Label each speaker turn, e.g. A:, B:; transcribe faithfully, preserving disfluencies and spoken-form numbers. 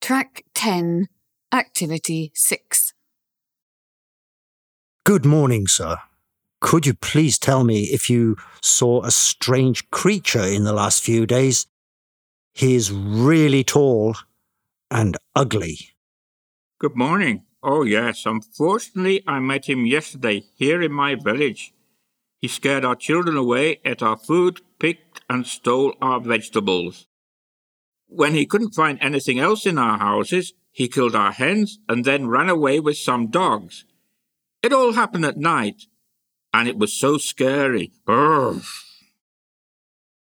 A: Track ten, Activity six.
B: Good morning, sir. Could you please tell me if you saw a strange creature in the last few days? He is really tall and ugly.
C: Good morning. Oh yes, unfortunately I met him yesterday here in my village. He scared our children away, ate our food, picked and stole our vegetables. When he couldn't find anything else in our houses, he killed our hens and then ran away with some dogs. It all happened at night, and it was so scary. Urgh.